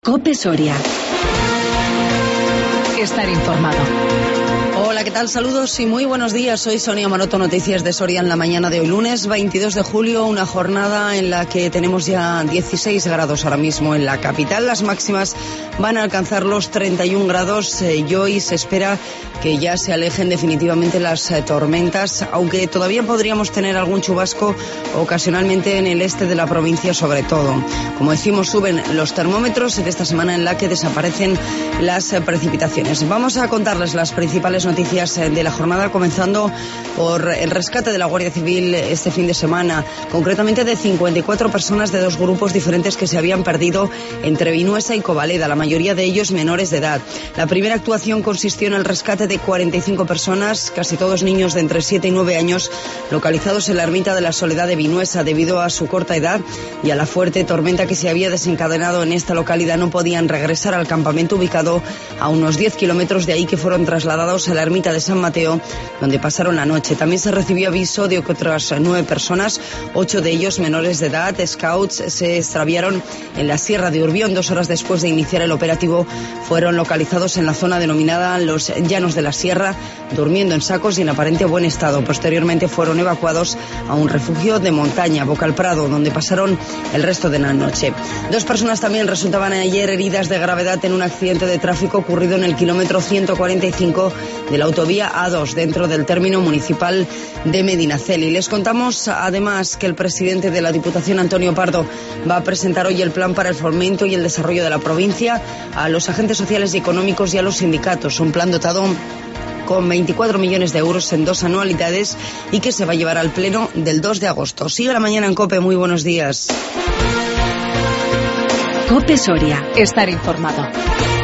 COPE Soria. Estar informado. Hola, ¿qué tal? Saludos y muy buenos días. Soy Sonia Maroto, Noticias de Soria en la mañana de hoy, lunes 22 de julio, una jornada en la que tenemos ya 16 grados ahora mismo en la capital. Las máximas van a alcanzar los 31 grados y hoy se espera que ya se alejen definitivamente las tormentas, aunque todavía podríamos tener algún chubasco ocasionalmente en el este de la provincia sobre todo. Como decimos, suben los termómetros en esta semana en la que desaparecen las precipitaciones. Vamos a contarles las principales noticias de la jornada, comenzando por el rescate de la Guardia Civil este fin de semana, concretamente de 54 personas de dos grupos diferentes que se habían perdido entre Vinuesa y Covaleda, la mayoría de ellos menores de edad. La primera actuación consistió en el rescate de 45 personas, casi todos niños de entre 7 y 9 años, localizados en la ermita de la Soledad de Vinuesa. Debido a su corta edad y a la fuerte tormenta que se había desencadenado en esta localidad, no podían regresar al campamento ubicado a unos 10 kilómetros de ahí, que fueron trasladados a la ermita de San Mateo, donde pasaron la noche. También se recibió aviso de que otras 9 personas, 8 de ellos menores de edad, scouts, se extraviaron en la Sierra de Urbión. 2 horas después de iniciar el operativo, fueron localizados en la zona denominada Los Llanos de la Sierra, durmiendo en sacos y en aparente buen estado. Posteriormente fueron evacuados a un refugio de montaña, Bocal Prado, donde pasaron el resto de la noche. 2 personas también resultaban ayer heridas de gravedad en un accidente de tráfico ocurrido en el kilómetro 145 de la autovía A2, dentro del término municipal de Medinaceli. Les contamos además que el presidente de la Diputación, Antonio Pardo, va a presentar hoy el plan para el fomento y el desarrollo de la provincia a los agentes sociales y económicos y a los sindicatos. Un plan dotado con 24 millones de euros en 2 anualidades y que se va a llevar al pleno del 2 de agosto. Sigue la mañana en COPE, muy buenos días. COPE Soria. Estar informado.